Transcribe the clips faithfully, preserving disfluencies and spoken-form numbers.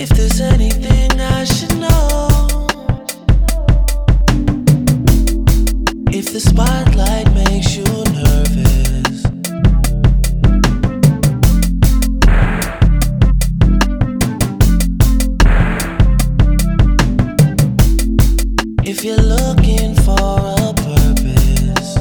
If there's anything I should know, if the spotlight makes you nervous, if you're looking for a purpose,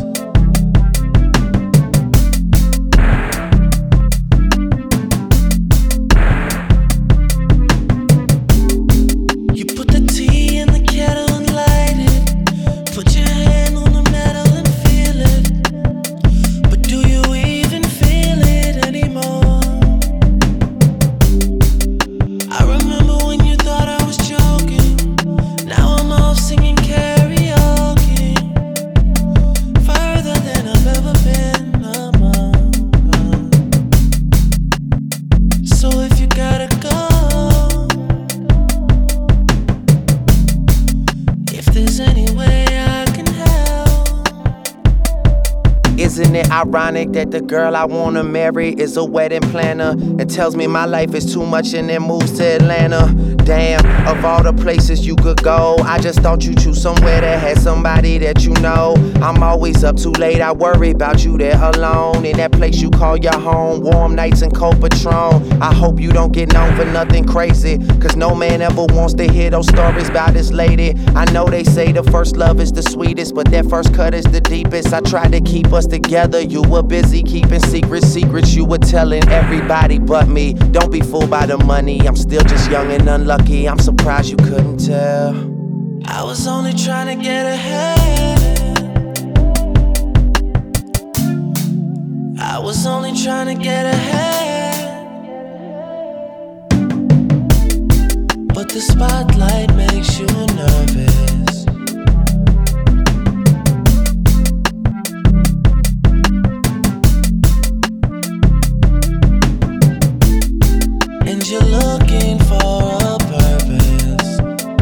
you put the tea in the kettle and light it. Put your hand on the metal and feel it. But do you even feel it anymore? I remember when you thought I was joking. Now I'm off singing karaoke, further than I've ever been among us. So if you gotta go, if there's any way I can help. Isn't it ironic that the girl I wanna marry is a wedding planner and tells me my life is too much and then moves to Atlanta? Damn, of all the places you could go, I just thought you'd choose somewhere that had somebody that you know. I'm always up too late, I worry about you there alone in that place you call your home. Warm nights and cold Patron. I hope you don't get known for nothing crazy, cause no man ever wants to hear those stories about this lady. I know they say the first love is the sweetest, but that first cut is the deepest. I tried to keep us together, you were busy keeping secrets, secrets you were telling everybody but me. Don't be fooled by the money, I'm still just young and unlucky. I'm surprised you couldn't tell. I was only trying to get ahead. I was only trying to get ahead. But the spotlight makes you nervous. And you're looking for a purpose.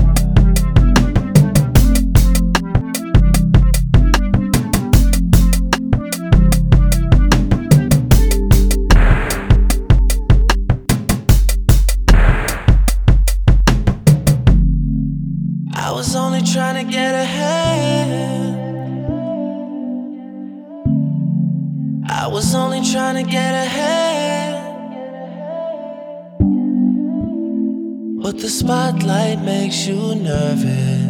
I was only trying to get ahead. I was only trying to get ahead. But the spotlight makes you nervous.